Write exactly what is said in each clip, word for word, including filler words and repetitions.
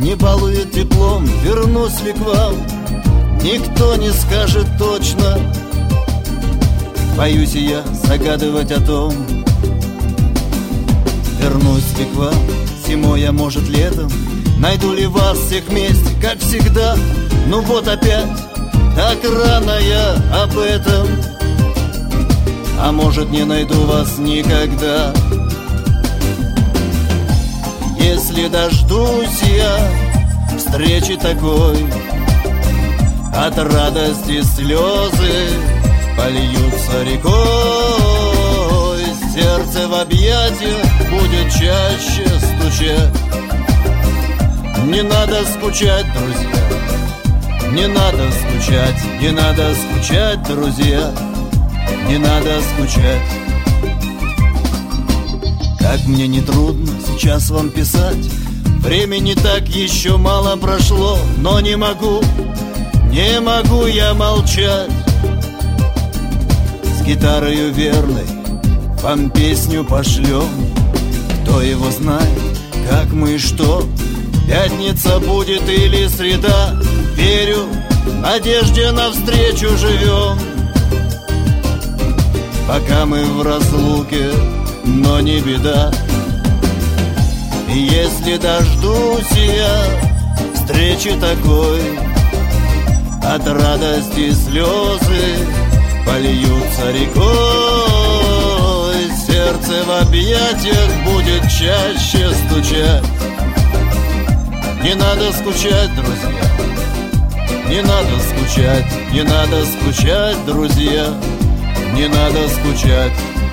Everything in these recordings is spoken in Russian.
не балует теплом, вернусь ли к вам, никто не скажет точно. Боюсь я загадывать о том, вернусь ли к вам зимой, а может летом. Найду ли вас всех вместе, как всегда? Ну вот опять, так рано я об этом. А может, не найду вас никогда. Если дождусь я встречи такой, от радости слезы польются рекой. Сердце в объятиях будет чаще стучать. Не надо скучать, друзья, не надо скучать, не надо скучать, друзья, не надо скучать. Как мне не трудно сейчас вам писать, времени так еще мало прошло, но не могу, не могу я молчать. С гитарою верной вам песню пошлем. Кто его знает, как мы и что, пятница будет или среда. Верю, в надежде навстречу живем. Пока мы в разлуке, но не беда. И если дождусь я встречи такой, от радости слезы польются рекой. Сердце в объятиях будет чаще стучать. Не надо скучать, друзья, не надо скучать, не надо скучать, друзья, не надо скучать.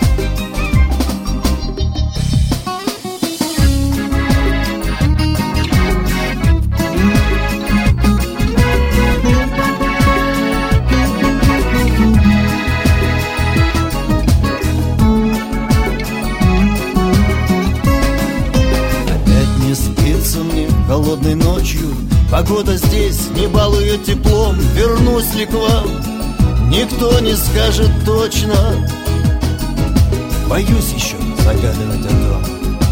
Холодной ночью погода здесь не балует теплом. Вернусь ли к вам, никто не скажет точно. Боюсь еще загадывать о том.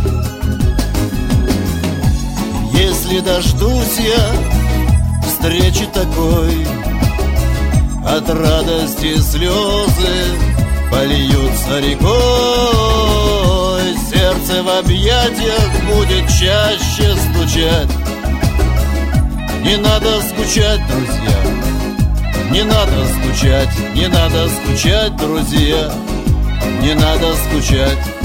Если дождусь я встречи такой, от радости слезы польются рекой. Сердце в объятиях будет чаще стучать. Не надо скучать, друзья, не надо скучать, не надо скучать, друзья, не надо скучать.